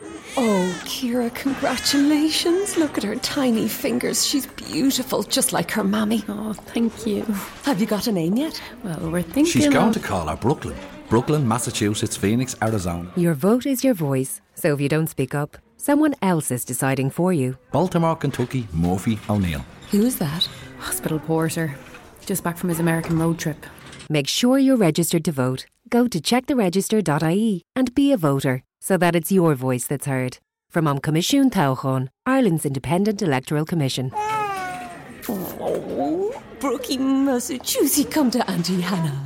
Oh, Ciara, congratulations. Look at her tiny fingers. She's beautiful, just like her mammy. Oh, thank you. Have you got a name yet? Well, we're thinking She's going to call her Brooklyn. Brooklyn, Massachusetts, Phoenix, Arizona. Your vote is your voice, so if you don't speak up, someone else is deciding for you. Baltimore, Kentucky, Murphy O'Neill. Who's that? Hospital porter. Just back from his American road trip. Make sure you're registered to vote. Go to checktheregister.ie and be a voter, so that it's your voice that's heard. From Comisiún Tábhachán, Ireland's Independent Electoral Commission. Oh, Brookie Massachusetts, come to Auntie Hannah.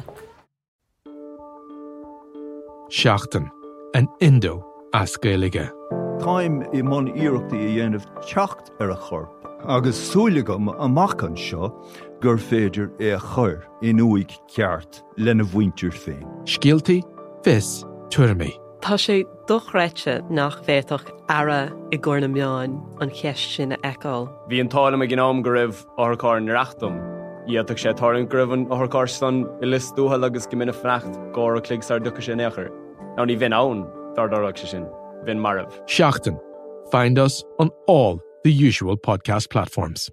Seachtain, an Indo as Gaeilge. Táim I mon iarachtaí a dhéanamh teacht ar a chorp, agus súlagam amach an seo gur féidir é a chur in uig ceart lena bhaintir féin. Scialtaí, fis, tuirmí. Tá sé dochreite nach bhéadach ara I gcóna meáin an cheist sin a eáil. Bhí an tála me gnám go raibh orchár na reachtam. Iadach sé tarlan go raibh an orchár stan I list dúhal agus go minic freacht góra clig sar ducha sé nechar. Ná ní bhín ann dardarach sé sin. Bhín marabh. Seachtain. Find us on all the usual podcast platforms.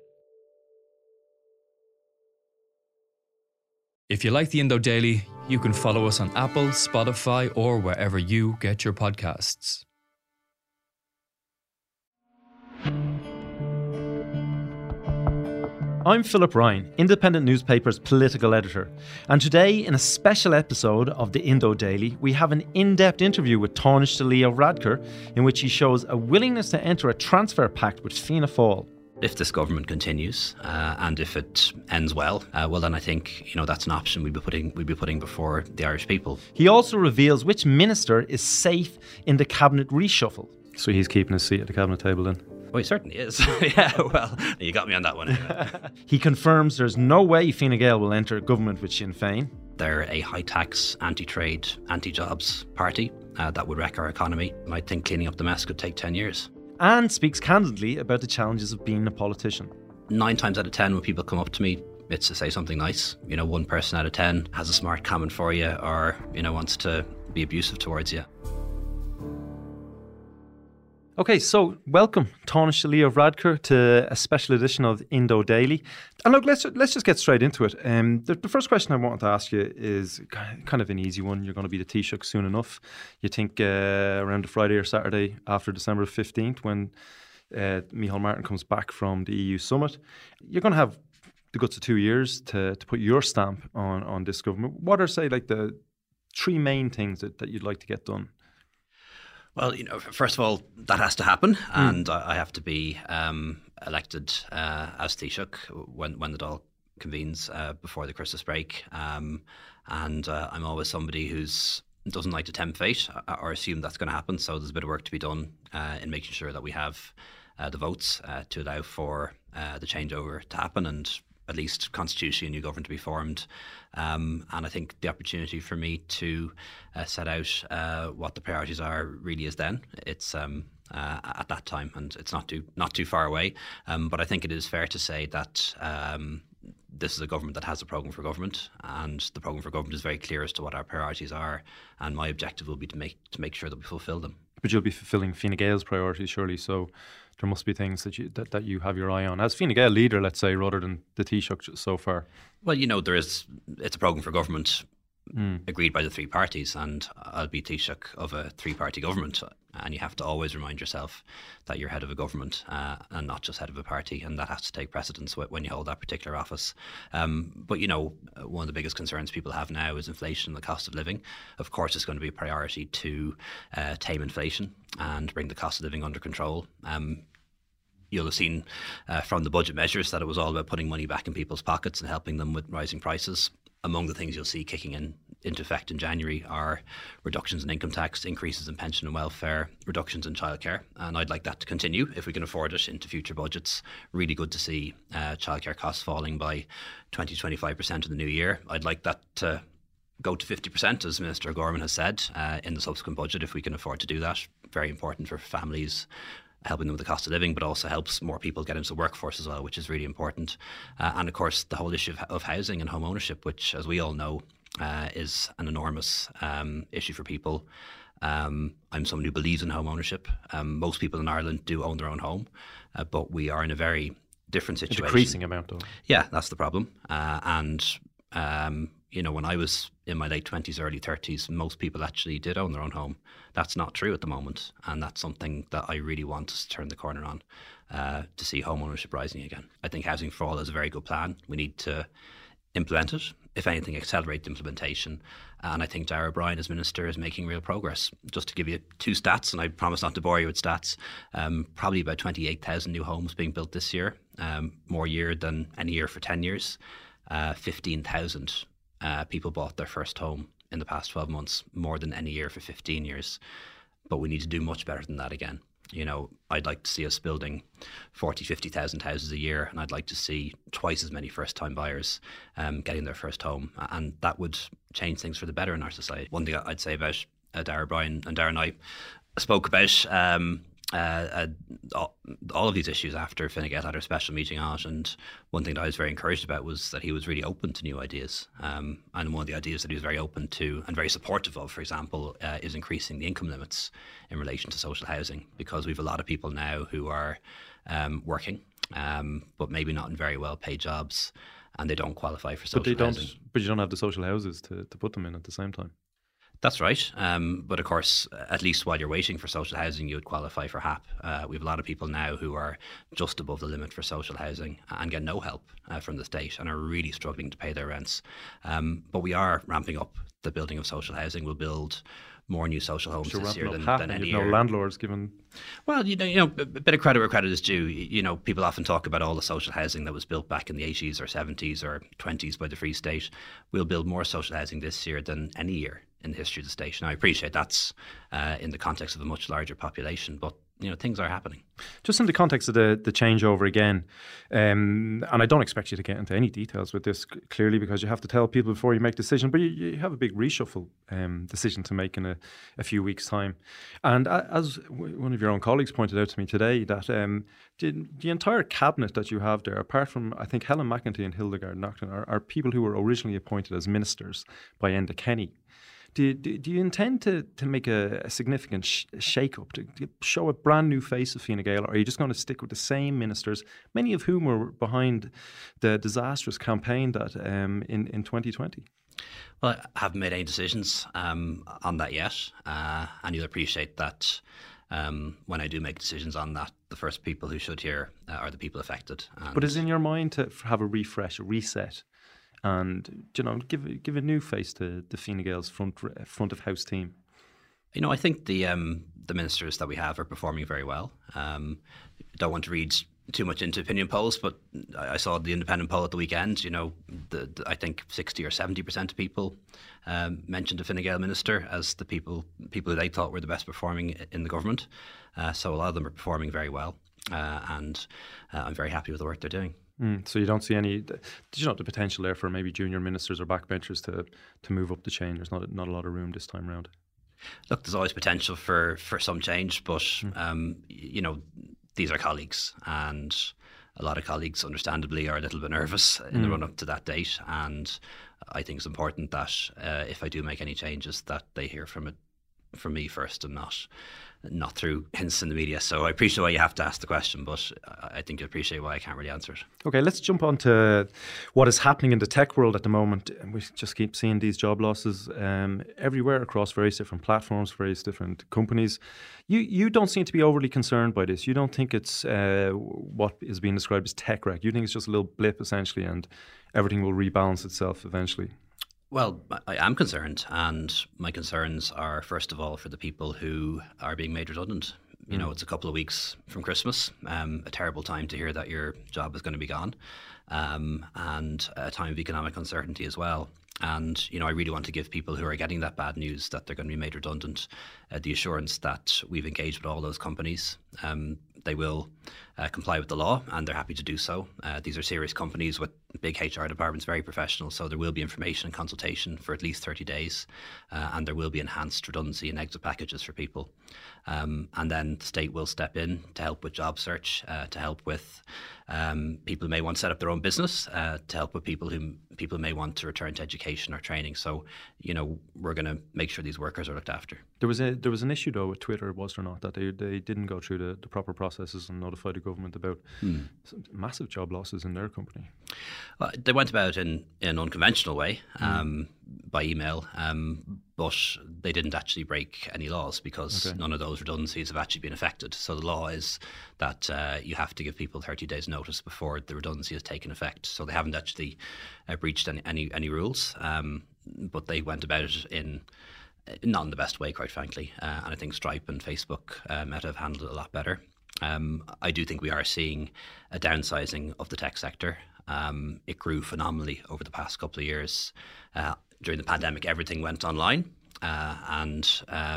If you like the Indo Daily, you can follow us on Apple, Spotify, or wherever you get your podcasts. I'm Philip Ryan, Independent Newspaper's political editor, and today in a special episode of the Indo Daily, we have an in-depth interview with Tánaiste Leo Varadkar in which he shows a willingness to enter a transfer pact with Fianna Fáil. If this government continues and if it ends well, well then I think that's an option we'd be putting before the Irish people. He also reveals which minister is safe in the cabinet reshuffle. So he's keeping his seat at the cabinet table then? Well, he certainly is. Yeah, well, you got me on that one. Anyway. He confirms there's no way Fine Gael will enter government with Sinn Féin. They're a high-tax, anti-trade, anti-jobs party that would wreck our economy. And I think cleaning up the mess could take 10 years. And speaks candidly about the challenges of being a politician. 9 times out of 10 when people come up to me, it's to say something nice. 1 person out of 10 has a smart comment for you or, wants to be abusive towards you. Okay, so welcome, Tánaiste Leo Varadkar, to a special edition of Indo Daily. And look, let's just get straight into it. The first question I wanted to ask you is kind of an easy one. You're going to be the Taoiseach soon enough. You think around the Friday or Saturday after December 15th when Micheál Martin comes back from the EU summit. You're going to have the guts of 2 years to put your stamp on this government. What are, say, like the 3 main things that you'd like to get done? Well, first of all, that has to happen, and I have to be elected as Taoiseach when the Dáil convenes before the Christmas break. And I'm always somebody who's doesn't like to tempt fate or assume that's going to happen. So there's a bit of work to be done in making sure that we have the votes to allow for the changeover to happen and at least constitutionally a new government to be formed. And I think the opportunity for me to set out what the priorities are really is then. It's at that time, and it's not too far away. But I think it is fair to say that this is a government that has a programme for government, and the programme for government is very clear as to what our priorities are. And my objective will be to make sure that we fulfil them. But you'll be fulfilling Fine Gael's priorities, surely. So there must be things that you have your eye on as Fine Gael leader, let's say, rather than the Taoiseach so far. Well, it's a programme for government agreed by the 3 parties, and I'll be Taoiseach of a 3-party government. And you have to always remind yourself that you're head of a government and not just head of a party, and that has to take precedence when you hold that particular office. But one of the biggest concerns people have now is inflation and the cost of living. Of course, it's going to be a priority to tame inflation and bring the cost of living under control. You'll have seen from the budget measures that it was all about putting money back in people's pockets and helping them with rising prices. Among the things you'll see kicking into effect in January are reductions in income tax, increases in pension and welfare, reductions in childcare. And I'd like that to continue if we can afford it into future budgets. Really good to see childcare costs falling by 20-25% in the new year. I'd like that to go to 50%, as Minister O'Gorman has said, in the subsequent budget if we can afford to do that. Very important for families, helping them with the cost of living, but also helps more people get into the workforce as well, which is really important. And of course, the whole issue of housing and home ownership, which, as we all know, is an enormous issue for people. I'm someone who believes in home ownership. Most people in Ireland do own their own home, but we are in a very different situation. A decreasing amount, though. Yeah, that's the problem. When I was in my late 20s, early 30s, most people actually did own their own home. That's not true at the moment, and that's something that I really want us to turn the corner on, to see home ownership rising again. I think Housing for All is a very good plan. We need to implement it, if anything, accelerate the implementation. And I think Darragh O'Brien as Minister is making real progress. Just to give you two stats, and I promise not to bore you with stats, probably about 28,000 new homes being built this year, more year than any year for 10 years. 15,000 people bought their first home in the past 12 months, more than any year for 15 years. But we need to do much better than that again. I'd like to see us building 40, 50,000 houses a year, and I'd like to see twice as many first-time buyers getting their first home, and that would change things for the better in our society. One thing I'd say about Darragh O'Brien, and Darragh and I spoke about all of these issues after Fine Gael had our special meeting on it, and one thing that I was very encouraged about was that he was really open to new ideas, and one of the ideas that he was very open to and very supportive of, for example, is increasing the income limits in relation to social housing, because we have a lot of people now who are working, but maybe not in very well paid jobs, and they don't qualify for social housing. But you don't have the social houses to put them in at the same time. That's right. But of course, at least while you're waiting for social housing, you would qualify for HAP. We have a lot of people now who are just above the limit for social housing and get no help from the state and are really struggling to pay their rents. But we are ramping up the building of social housing. We'll build more new social homes this year than any year. No landlords given. Well, a bit of credit where credit is due. People often talk about all the social housing that was built back in the 80s or 70s or 20s by the Free State. We'll build more social housing this year than any year in the history of the state. Now, I appreciate that's in the context of a much larger population, but things are happening. Just in the context of the changeover again, and I don't expect you to get into any details with this clearly, because you have to tell people before you make decisions, but you have a big reshuffle decision to make in a few weeks' time. And as one of your own colleagues pointed out to me today, that the entire cabinet that you have there, apart from, I think, Helen McEntee and Hildegard Naughton, are people who were originally appointed as ministers by Enda Kenny. Do you intend to make a significant shake-up, to show a brand new face of Fine Gael, or are you just going to stick with the same ministers, many of whom were behind the disastrous campaign that in 2020? Well, I haven't made any decisions on that yet, and you'll appreciate that when I do make decisions on that, the first people who should hear are the people affected. But is it in your mind to have a refresh, a reset, and give a new face to the Fine Gael's front of house team? I think the ministers that we have are performing very well. Don't want to read too much into opinion polls, but I saw the independent poll at the weekend. I think 60 or 70% of people mentioned a Fine Gael minister as the people who they thought were the best performing in the government. So a lot of them are performing very well, and I'm very happy with the work they're doing. So you don't see any? Did you know the potential there for maybe junior ministers or backbenchers to move up the chain? There's not a lot of room this time round. Look, there's always potential for some change, but these are colleagues, and a lot of colleagues, understandably, are a little bit nervous in the run up to that date. And I think it's important that if I do make any changes, that they hear from me first, and not through hints in the media. So I appreciate why you have to ask the question, but I think you appreciate why I can't really answer it. Okay, let's jump on to what is happening in the tech world at the moment. We just keep seeing these job losses everywhere across various different platforms, various different companies. You don't seem to be overly concerned by this. You don't think it's what is being described as tech wreck. You think it's just a little blip, essentially, and everything will rebalance itself eventually. Well, I am concerned, and my concerns are, first of all, for the people who are being made redundant. It's a couple of weeks from Christmas, a terrible time to hear that your job is going to be gone, and a time of economic uncertainty as well. And, I really want to give people who are getting that bad news that they're going to be made redundant the assurance that we've engaged with all those companies. They will comply with the law, and they're happy to do so. These are serious companies with big HR departments, very professional. So there will be information and consultation for at least 30 days, and there will be enhanced redundancy and exit packages for people. And then the state will step in to help with job search, to help with people who may want to set up their own business, to help with people who may want to return to education or training. So, we're going to make sure these workers are looked after. There was an issue though with Twitter, was there not, that they didn't go through the proper processes and notify the government about massive job losses in their company? Well, they went about in an unconventional way, by email, but they didn't actually break any laws because none of those redundancies have actually been affected. So the law is that you have to give people 30 days notice before the redundancy has taken effect. So they haven't actually breached any rules, but they went about it in not in the best way, quite frankly. And I think Stripe and Facebook Meta have handled it a lot better. I do think we are seeing a downsizing of the tech sector. It grew phenomenally over the past couple of years. During the pandemic, everything went online. And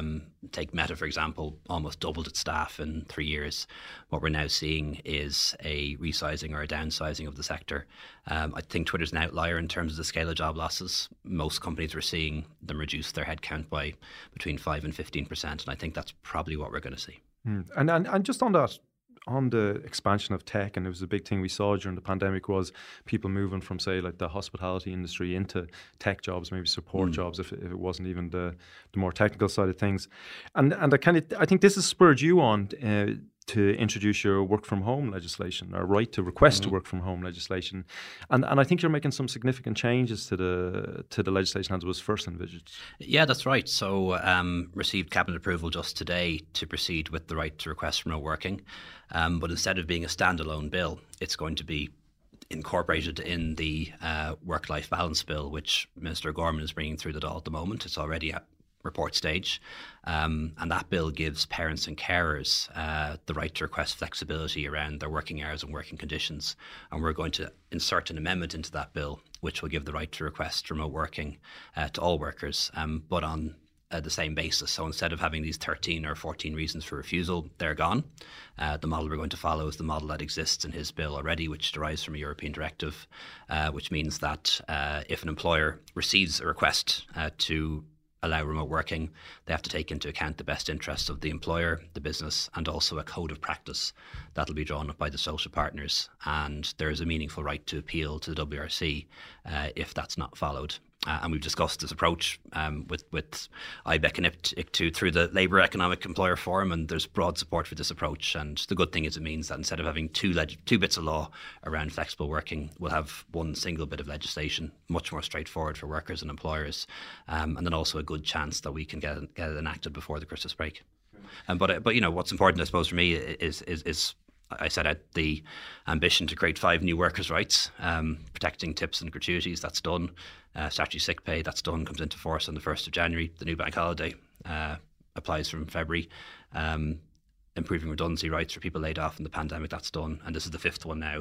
take Meta, for example, almost doubled its staff in 3 years. What we're now seeing is a resizing or a downsizing of the sector. I think Twitter's an outlier in terms of the scale of job losses. Most companies are seeing them reduce their headcount by between 5 and 15%, and I think that's probably what we're going to see. And just on that, on the expansion of tech, and it was a big thing we saw during the pandemic, was people moving from, say, like the hospitality industry into tech jobs, maybe support jobs, if it wasn't even the more technical side of things. And I think this has spurred you on to introduce your work from home legislation, or right to request to work from home legislation, and I think you're making some significant changes to the legislation as it was first envisaged. Yeah, that's right. So received cabinet approval just today to proceed with the right to request remote working, but instead of being a standalone bill, it's going to be incorporated in the work-life balance bill, which Minister Gorman is bringing through the Dáil at the moment. It's already at report stage, and that bill gives parents and carers the right to request flexibility around their working hours and working conditions, and we're going to insert an amendment into that bill which will give the right to request remote working to all workers, but on the same basis. So instead of having these 13 or 14 reasons for refusal, they're gone. The model we're going to follow is the model that exists in his bill already, which derives from a European directive, which means that if an employer receives a request to allow remote working, they have to take into account the best interests of the employer, the business, and also a code of practice that'll be drawn up by the social partners. And there is a meaningful right to appeal to the WRC if that's not followed. And we've discussed this approach with IBEC and ICTU through the Labour Economic Employer Forum, and there's broad support for this approach. And the good thing is it means that instead of having two bits of law around flexible working, we'll have one single bit of legislation, much more straightforward for workers and employers, and then also a good chance that we can get it enacted before the Christmas break. But what's important, I suppose, for me is I set out the ambition to create 5 new workers' rights, protecting tips and gratuities. That's done. Statutory sick pay, that's done, comes into force on the 1st of January. The new bank holiday applies from February. Improving redundancy rights for people laid off in the pandemic, that's done. And this is the 5th one now.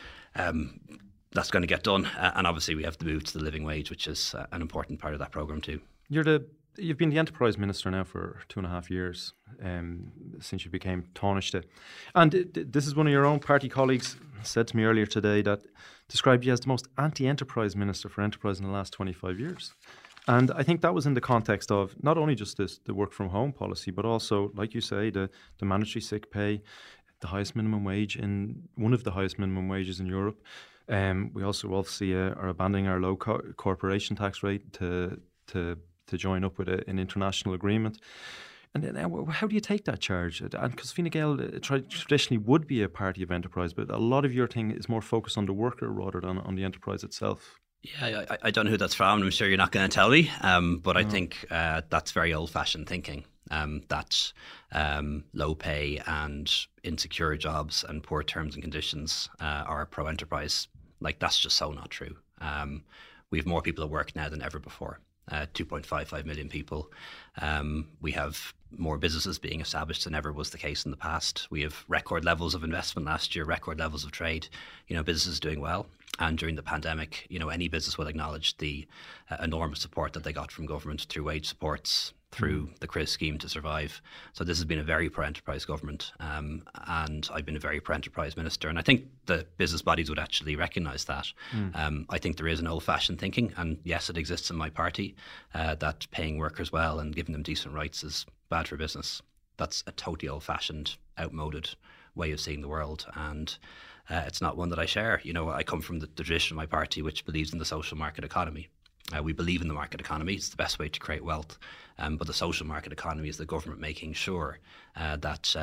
That's going to get done. And obviously we have the move to the living wage, which is an important part of that programme too. You've been the Enterprise Minister now for 2.5 years, since you became Taoiseach. And this is one of your own party colleagues said to me earlier today that described you as the most anti-enterprise minister for enterprise in the last 25 years. And I think that was in the context of not only just the work from home policy, but also, like you say, the mandatory sick pay, the highest minimum wage, in one of the highest minimum wages in Europe. We also obviously are abandoning our low corporation tax rate to join up with an international agreement. And then how do you take that charge? And because Fine Gael traditionally would be a party of enterprise, but a lot of your thing is more focused on the worker rather than on the enterprise itself. Yeah, I don't know who that's from. I'm sure you're not going to tell me. But I think that's very old-fashioned thinking, that low pay and insecure jobs and poor terms and conditions are pro-enterprise. Like, that's just so not true. We have more people at work now than ever before. 2.55 million people. We have more businesses being established than ever was the case in the past. We have record levels of investment last year, record levels of trade. Businesses doing well. And during the pandemic, any business will acknowledge the enormous support that they got from government through wage supports, through the CRIS scheme to survive. So this has been a very pro-enterprise government, and I've been a very pro-enterprise minister. And I think the business bodies would actually recognise that. I think there is an old-fashioned thinking, and yes, it exists in my party, that paying workers well and giving them decent rights is bad for business. That's a totally old-fashioned, outmoded way of seeing the world, and it's not one that I share. You know, I come from the tradition of my party, which believes in the social market economy. We believe in the market economy. It's the best way to create wealth. But the social market economy is the government making sure that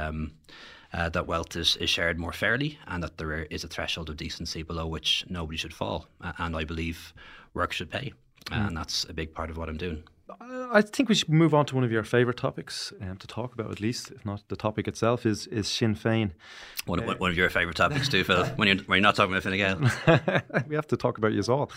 wealth is shared more fairly, and that there is a threshold of decency below which nobody should fall. And I believe work should pay. And that's a big part of what I'm doing. I think we should move on to one of your favourite topics to talk about, at least, if not the topic itself, is Sinn Féin. One of your favourite topics too, Phil, when you're not talking about Fine Gael. We have to talk about you all.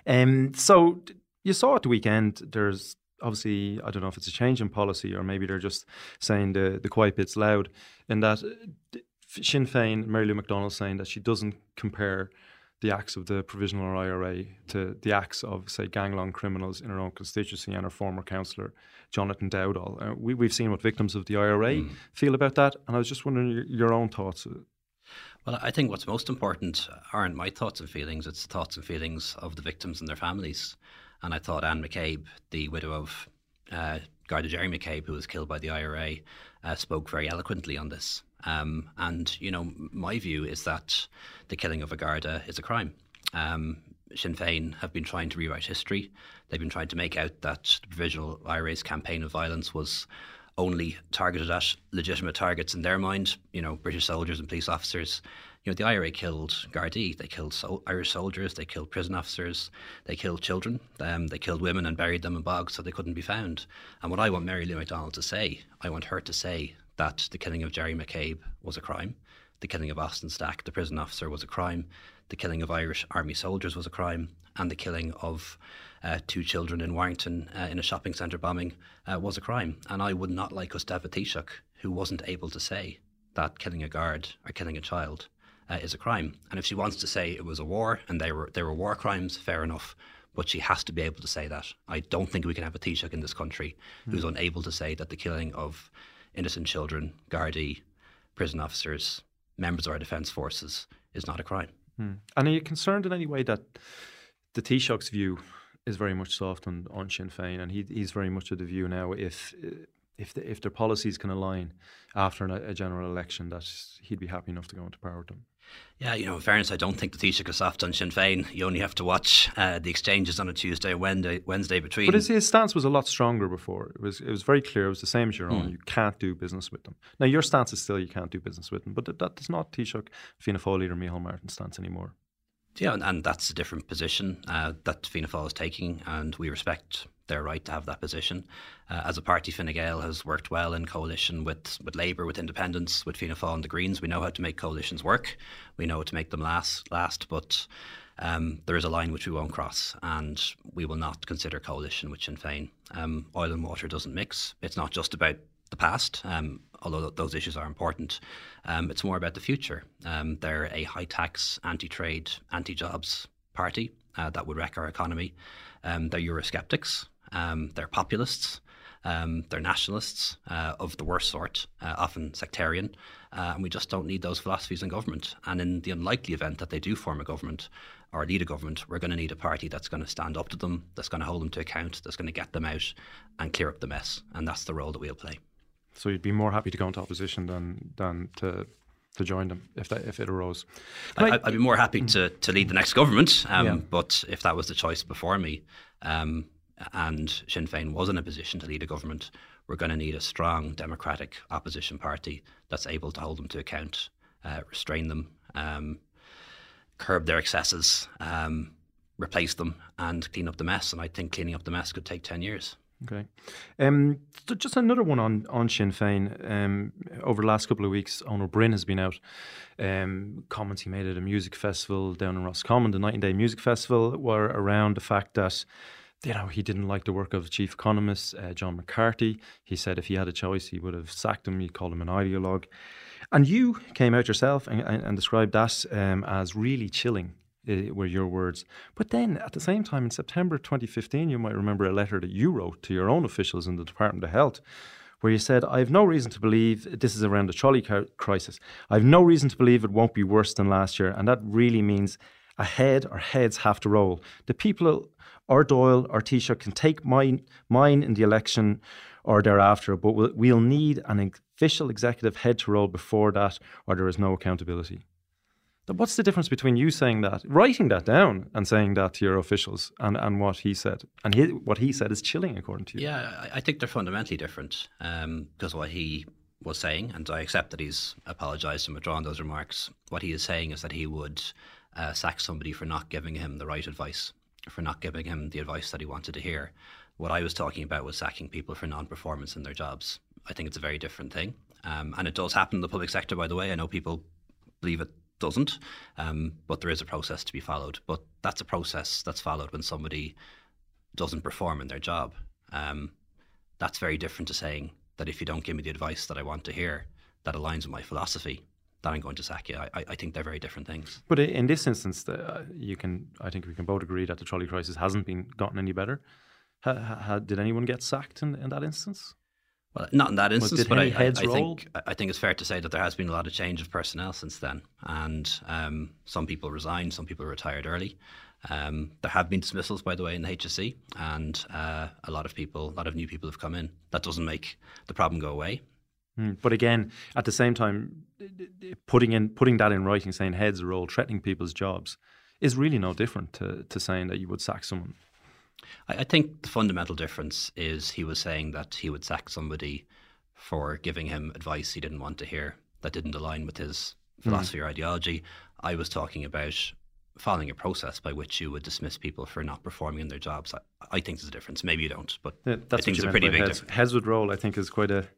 So you saw at the weekend, there's obviously, I don't know if it's a change in policy or maybe they're just saying the quiet bit's loud, in that Sinn Féin, Mary Lou McDonald, saying that she doesn't compare the acts of the Provisional IRA to the acts of, say, gangland criminals in her own constituency and her former councillor, Jonathan Dowdall. We've seen what victims of the IRA feel about that, and I was just wondering your own thoughts. Well, I think what's most important aren't my thoughts and feelings, it's the thoughts and feelings of the victims and their families. And I thought Anne McCabe, the widow of Garda Jerry McCabe, who was killed by the IRA, spoke very eloquently on this. And, you know, my view is that the killing of a Garda is a crime. Sinn Féin have been trying to rewrite history. They've been trying to make out that the Provisional IRA's campaign of violence was only targeted at legitimate targets in their mind, you know, British soldiers and police officers. You know, the IRA killed Gardaí, they killed Irish soldiers, they killed prison officers, they killed children, they killed women and buried them in bogs so they couldn't be found. And what I want Mary Lou McDonald to say, I want her to say that the killing of Jerry McCabe was a crime, the killing of Austin Stack, the prison officer, was a crime, the killing of Irish Army soldiers was a crime, and the killing of 2 children in Warrington in a shopping centre bombing was a crime. And I would not like us to have a Taoiseach who wasn't able to say that killing a guard or killing a child is a crime. And if she wants to say it was a war and they were war crimes, fair enough. But she has to be able to say that. I don't think we can have a Taoiseach in this country who's unable to say that the killing of innocent children, Gardaí, prison officers, members of our defence forces is not a crime. And are you concerned in any way that the Taoiseach's view is very much soft on Sinn Féin, and he's very much of the view now if their policies can align after a general election, that he'd be happy enough to go into power with them? Yeah, you know, in fairness, I don't think the Taoiseach is soft on Sinn Féin. You only have to watch the exchanges on a Tuesday or Wednesday between. But his stance was a lot stronger before. It was very clear. It was the same as your own. You can't do business with them. Now, your stance is still you can't do business with them, but that is not Taoiseach Fianna Fáil leader Micheál Martin's stance anymore. Yeah, and that's a different position that Fianna Fáil is taking, and we respect their right to have that position. As a party, Fine Gael has worked well in coalition with Labour, with Independents, with Fianna Fáil and the Greens. We know how to make coalitions work. We know how to make them last. But there is a line which we won't cross, and we will not consider coalition with Sinn Féin. Oil and water doesn't mix. It's not just about the past, although those issues are important. It's more about the future. They're a high-tax, anti-trade, anti-jobs party that would wreck our economy. They're Eurosceptics. They're populists. They're nationalists of the worst sort, often sectarian. And we just don't need those philosophies in government. And in the unlikely event that they do form a government or lead a government, we're going to need a party that's going to stand up to them, that's going to hold them to account, that's going to get them out and clear up the mess. And that's the role that we'll play. So you'd be more happy to go into opposition than to join them if it arose? I'd be more happy to lead the next government, but if that was the choice before me, and Sinn Féin was in a position to lead a government, we're going to need a strong democratic opposition party that's able to hold them to account, restrain them, curb their excesses, replace them and clean up the mess. And I think cleaning up the mess could take 10 years. Okay. Just another one on Sinn Féin. Over the last couple of weeks, Eoin Bryn has been out. Comments he made at a music festival down in Roscommon, the Night and Day Music Festival, were around the fact that he didn't like the work of the chief economist, John McCarthy. He said if he had a choice, he would have sacked him. He called him an ideologue. And you came out yourself and described that as really chilling. were your words. But then at the same time, in September 2015, you might remember a letter that you wrote to your own officials in the Department of Health, where you said, I have no reason to believe, this is around the trolley crisis, I have no reason to believe it won't be worse than last year. And that really means a head or heads have to roll. The people or Doyle or Taoiseach can take mine in the election or thereafter, but we'll need an official executive head to roll before that, or there is no accountability. What's the difference between you saying that, writing that down and saying that to your officials and what he said? And what he said is chilling, according to you. Yeah, I think they're fundamentally different, because what he was saying, and I accept that he's apologised and withdrawn those remarks, what he is saying is that he would sack somebody for not giving him the right advice, for not giving him the advice that he wanted to hear. What I was talking about was sacking people for non-performance in their jobs. I think it's a very different thing. And it does happen in the public sector, by the way. I know people believe it doesn't, but there is a process to be followed. But that's a process that's followed when somebody doesn't perform in their job. That's very different to saying that if you don't give me the advice that I want to hear, that aligns with my philosophy, that I'm going to sack you. I think they're very different things. But in this instance, I think we can both agree that the trolley crisis hasn't gotten any better. Did anyone get sacked in that instance? Well, not in that instance, but I think it's fair to say that there has been a lot of change of personnel since then. And some people resigned, some people retired early. There have been dismissals, by the way, in the HSE, and a lot of new people have come in. That doesn't make the problem go away. But again, at the same time, putting that in writing, saying heads roll, threatening people's jobs, is really no different to saying that you would sack someone. I think the fundamental difference is he was saying that he would sack somebody for giving him advice he didn't want to hear, that didn't align with his philosophy or ideology. I was talking about following a process by which you would dismiss people for not performing in their jobs. I think there's a difference. Maybe you don't, but I think it's a pretty big difference. Heads would roll, I think, is quite a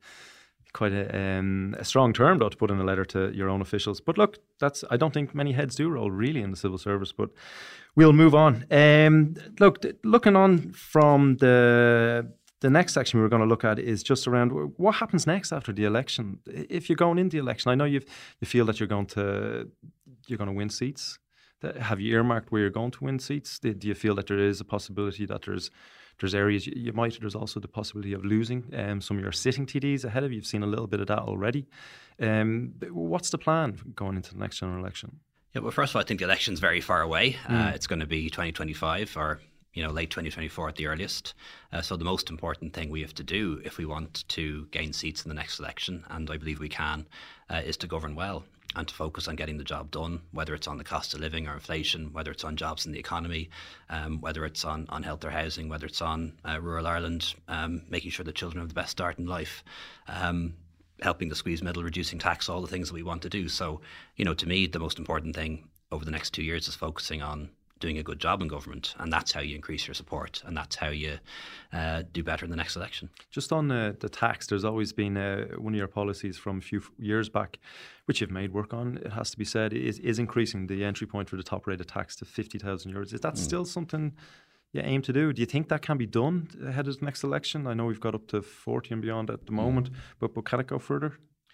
strong term, though, to put in a letter to your own officials. But look, I don't think many heads do roll really in the civil service, but we'll move on. Looking on from the next section we're going to look at is just around what happens next after the election. If you're going in the election, I know you feel that you're going to win seats. Have you earmarked where you're going to win seats? Do you feel that there is a possibility that there's areas there's also the possibility of losing some of your sitting TDs ahead of you? You've seen a little bit of that already. What's the plan going into the next general election? Yeah, well, first of all, I think the election's very far away. It's going to be 2025 or late 2024 at the earliest. So the most important thing we have to do if we want to gain seats in the next election, and I believe we can, is to govern well and to focus on getting the job done, whether it's on the cost of living or inflation, whether it's on jobs in the economy, whether it's on health or housing, whether it's on rural Ireland, making sure that children have the best start in life, helping the squeeze middle, reducing tax, all the things that we want to do. So, to me, the most important thing over the next 2 years is focusing on doing a good job in government, and that's how you increase your support, and that's how you do better in the next election. Just on the tax, there's always been one of your policies from a few years back, which you've made work on, it has to be said, is increasing the entry point for the top rate of tax to €50,000. Is that still something you aim to do? Do you think that can be done ahead of the next election? I know we've got up to 40 and beyond at the moment, but can it go further?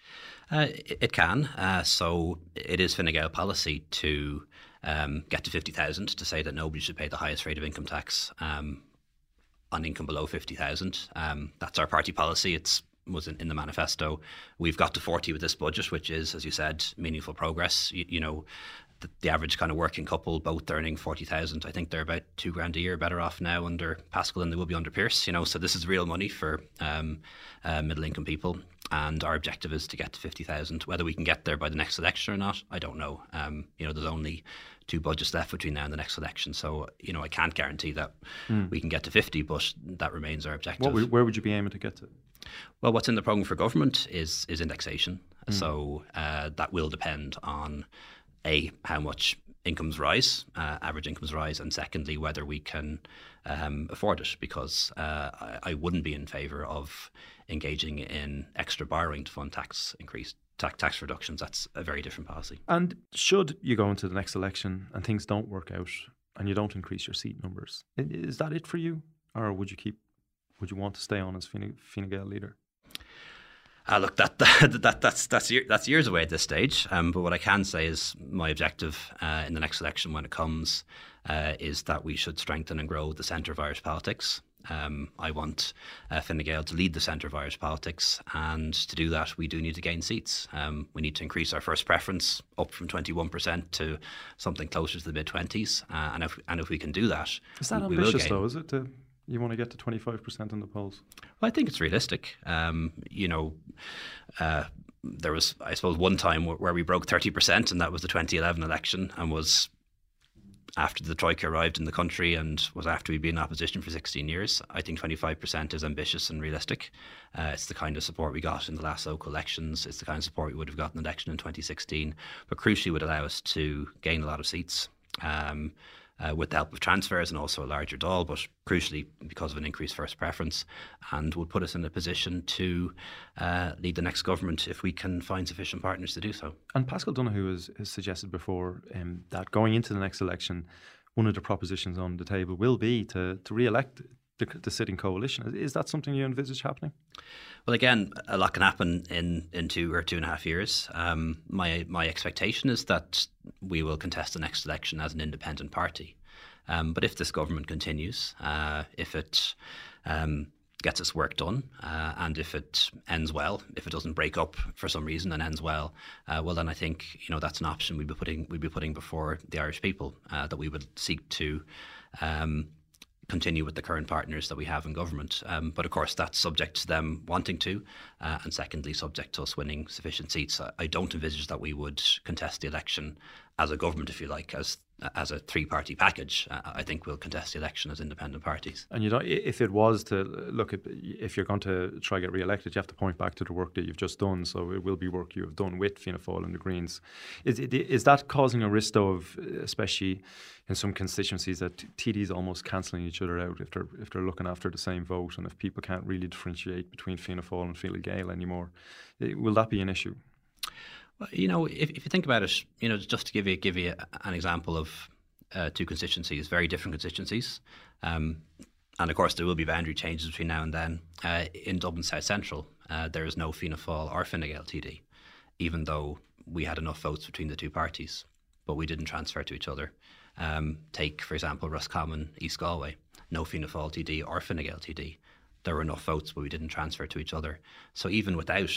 It can. So it is Fine Gael policy to get to 50,000, to say that nobody should pay the highest rate of income tax on income below 50,000. That's our party policy. It was in the manifesto. We've got to 40 with this budget, which is, as you said, meaningful progress. The average kind of working couple, both earning 40,000, I think they're about $2,000 a year better off now under Paschal than they will be under Pearse. So this is real money for middle income people. And our objective is to get to 50,000. Whether we can get there by the next election or not, I don't know. There's only 2 budgets left between now and the next election. So, I can't guarantee that we can get to 50, but that remains our objective. Where would you be aiming to get to? Well, what's in the programme for government is indexation. So that will depend on, A, how much incomes rise, average incomes rise, and secondly, whether we can afford it, because I wouldn't be in favour of engaging in extra borrowing to fund tax reductions. That's a very different policy. And should you go into the next election and things don't work out and you don't increase your seat numbers, is that it for you? Or would you want to stay on as Fine Gael leader? Look, that's years away at this stage. But what I can say is my objective in the next election, when it comes, is that we should strengthen and grow the centre of Irish politics. I want Fine Gael to lead the centre of Irish politics, and to do that we do need to gain seats. We need to increase our first preference up from 21% to something closer to the mid-20s, and if we can do that, is that we ambitious though, is it? You want to get to 25% in the polls? Well, I think it's realistic. There was, I suppose, one time where we broke 30%, and that was the 2011 election, and was after the Troika arrived in the country and was after we'd been in opposition for 16 years. I think 25% is ambitious and realistic. It's the kind of support we got in the last local elections. It's the kind of support we would have gotten in the election in 2016, but crucially would allow us to gain a lot of seats. With the help of transfers and also a larger Dáil, but crucially because of an increased first preference, and would put us in a position to lead the next government if we can find sufficient partners to do so. And Paschal Donohoe has suggested before that going into the next election, one of the propositions on the table will be to re-elect the sitting coalition. Is that something you envisage happening? Well, again, a lot can happen in 2 or 2.5 years. My expectation is that we will contest the next election as an independent party. But if this government continues, if it gets its work done, and if it ends well, if it doesn't break up for some reason and ends well, well then I think that's an option we'd be putting before the Irish people, that we would seek to continue with the current partners that we have in government. But of course that's subject to them wanting to, and secondly subject to us winning sufficient seats. I don't envisage that we would contest the election as a government, if you like, as a three-party package. I think we'll contest the election as independent parties. And if it was to look at, if you're going to try to get re-elected, you have to point back to the work that you've just done. So it will be work you have done with Fianna Fáil and the Greens. Is that causing a risk though of, especially in some constituencies, that TDs almost cancelling each other out if they're looking after the same vote, and if people can't really differentiate between Fianna Fáil and Fine Gael anymore? Will that be an issue? Well, if you think about it, just to give you an example of two constituencies, very different constituencies, and of course there will be boundary changes between now and then. In Dublin South Central, there is no Fianna Fáil or Fine Gael TD, even though we had enough votes between the two parties, but we didn't transfer to each other. Take, for example, Roscommon, East Galway, no Fianna Fáil TD or Fine Gael TD. There were enough votes, but we didn't transfer to each other. So even without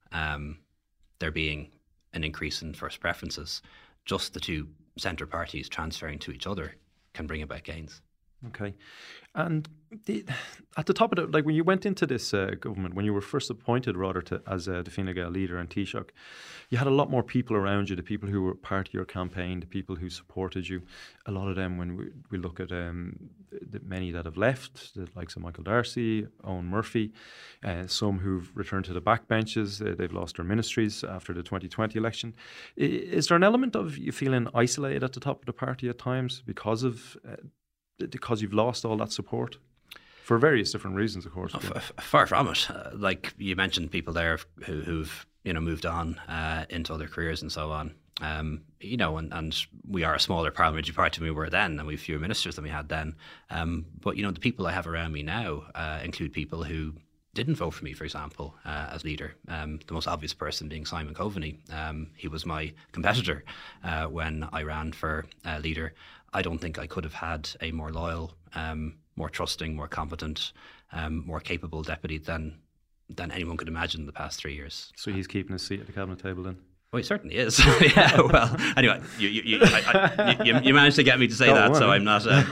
there being an increase in first preferences, just the two centre parties transferring to each other can bring about gains. Okay. And at the top of it, like when you went into this government, when you were first appointed rather as the Fine Gael leader and Taoiseach, you had a lot more people around you, the people who were part of your campaign, the people who supported you. A lot of them, when we look at the many that have left, the likes of Michael Darcy, Owen Murphy, some who've returned to the backbenches, they've lost their ministries after the 2020 election. Is there an element of you feeling isolated at the top of the party at times because you've lost all that support? For various different reasons, of course. Far from it. Like you mentioned, people there who've moved on into other careers and so on. And we are a smaller parliamentary party than we were then, and we have fewer ministers than we had then. But the people I have around me now include people who didn't vote for me, for example, as leader. The most obvious person being Simon Coveney. He was my competitor when I ran for leader. I don't think I could have had a more loyal, more trusting, more competent, more capable deputy than anyone could imagine in the past 3 years. So he's keeping his seat at the cabinet table then? Well, he certainly is. Yeah. Well, anyway, you managed to get me to say that, so I'm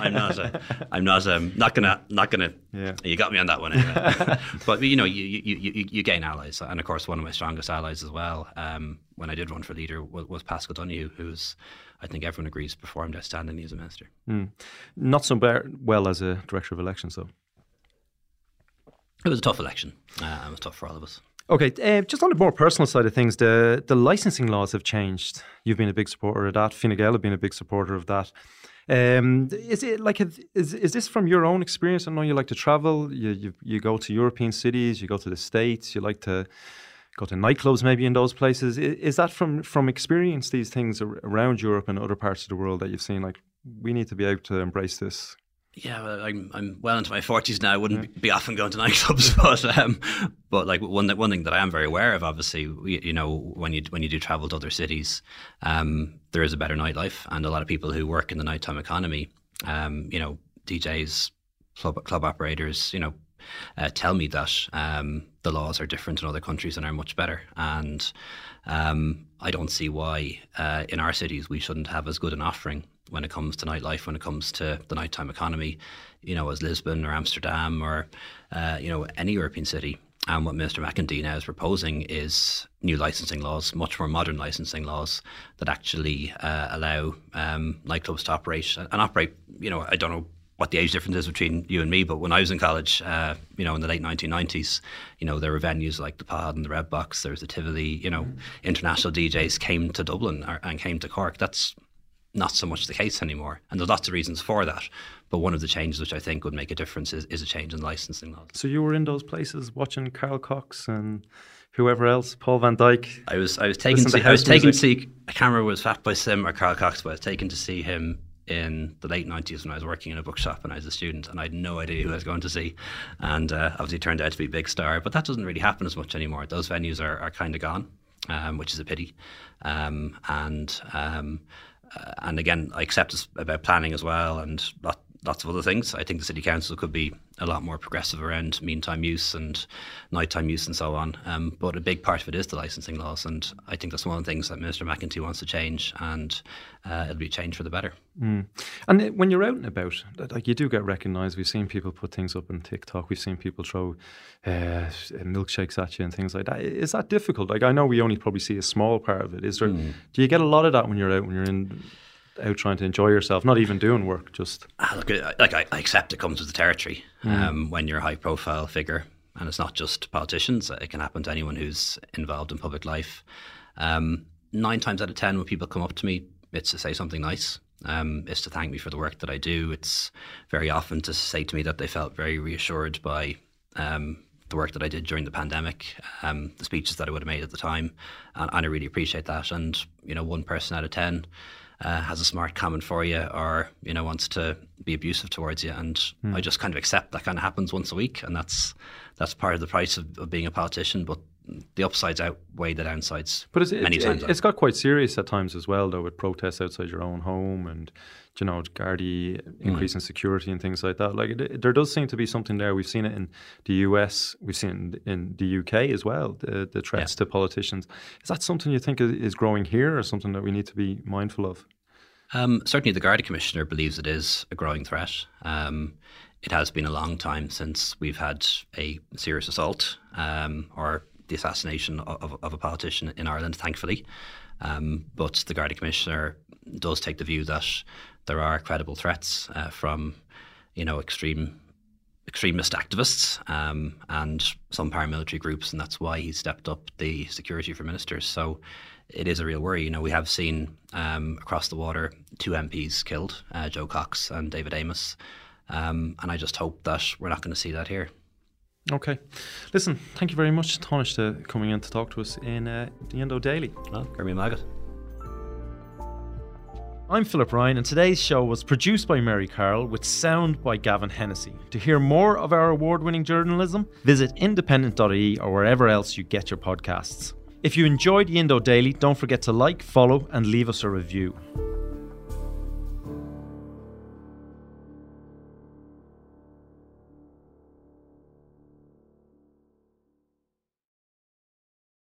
not gonna. Yeah. You got me on that one anyway. But you gain allies, and of course, one of my strongest allies as well, when I did run for leader, was Paschal Donohoe, who's, I think everyone agrees, performed outstandingly as a minister. Not so well as a director of elections, though. It was a tough election. It was tough for all of us. Okay, just on the more personal side of things, the licensing laws have changed. You've been a big supporter of that. Fine Gael have been a big supporter of that. Is it like is this from your own experience? I know you like to travel. You go to European cities. You go to the States. You like to go to nightclubs maybe in those places. Is that from experience, these things around Europe and other parts of the world that you've seen? Like, we need to be able to embrace this. Yeah, well, I'm well into my 40s now. I wouldn't be often going to nightclubs, but like one thing that I am very aware of, obviously, when you do travel to other cities, there is a better nightlife, and a lot of people who work in the nighttime economy, DJs, club operators, tell me that the laws are different in other countries and are much better, and I don't see why in our cities we shouldn't have as good an offering when it comes to nightlife, when it comes to the nighttime economy, as Lisbon or Amsterdam or, any European city. And what Minister McEntee now is proposing is new licensing laws, much more modern licensing laws that actually allow nightclubs to operate. And operate, I don't know what the age difference is between you and me, but when I was in college, in the late 1990s, there were venues like the Pod and the Red Box, there was the Tivoli, international DJs came to Dublin and came to Cork. That's not so much the case anymore. And there's lots of reasons for that. But one of the changes which I think would make a difference is a change in licensing laws. So you were in those places watching Carl Cox and whoever else, Paul van Dyke? I was taken to see, I can't remember was Fatboy Slim or Carl Cox, but I was taken to see him in the late 90s when I was working in a bookshop and I was a student, and I had no idea who I was going to see, and obviously turned out to be a big star. But that doesn't really happen as much anymore. Those venues are kind of gone, which is a pity. And again, I accept it's about planning as well and lots of other things. I think the City Council could be a lot more progressive around meantime use and nighttime use and so on. But a big part of it is the licensing laws, and I think that's one of the things that Minister McEntee wants to change, and it'll be a change for the better. Mm. And when you're out and about, like, you do get recognised. We've seen people put things up on TikTok. We've seen people throw milkshakes at you and things like that. Is that difficult? Like, I know we only probably see a small part of it. Is there? Do you get a lot of that when you're out, when you're out trying to enjoy yourself, not even doing work, just? Look, I accept it comes with the territory when you're a high-profile figure, and it's not just politicians. It can happen to anyone who's involved in public life. 9 times out of 10, when people come up to me, it's to say something nice. It's to thank me for the work that I do. It's very often to say to me that they felt very reassured by the work that I did during the pandemic, the speeches that I would have made at the time, and I really appreciate that. And 1 person out of 10 has a smart comment for you, or wants to be abusive towards you, and I just kind of accept that kind of happens once a week, and that's part of the price of being a politician. But the upsides outweigh the downsides. But many times. It's got quite serious at times as well, though, with protests outside your own home and Gardaí increase in security and things like that. Like, there does seem to be something there. We've seen it in the US, we've seen it in the UK as well, the threats to politicians. Is that something you think is growing here, or something that we need to be mindful of? Certainly the Garda Commissioner believes it is a growing threat. It has been a long time since we've had a serious assault or the assassination of a politician in Ireland, thankfully. But the Garda Commissioner does take the view that there are credible threats from, extremist activists and some paramilitary groups, and that's why he stepped up the security for ministers. So it is a real worry. We have seen across the water 2 MPs killed, Joe Cox and David Amos, and I just hope that we're not going to see that here. Okay. Listen, thank you very much, Taoiseach, coming in to talk to us in the Indo Daily. Gurmí Magat. I'm Philip Ryan, and today's show was produced by Mary Carroll with sound by Gavin Hennessy. To hear more of our award-winning journalism, visit independent.ie or wherever else you get your podcasts. If you enjoyed the Indo Daily, don't forget to like, follow and leave us a review.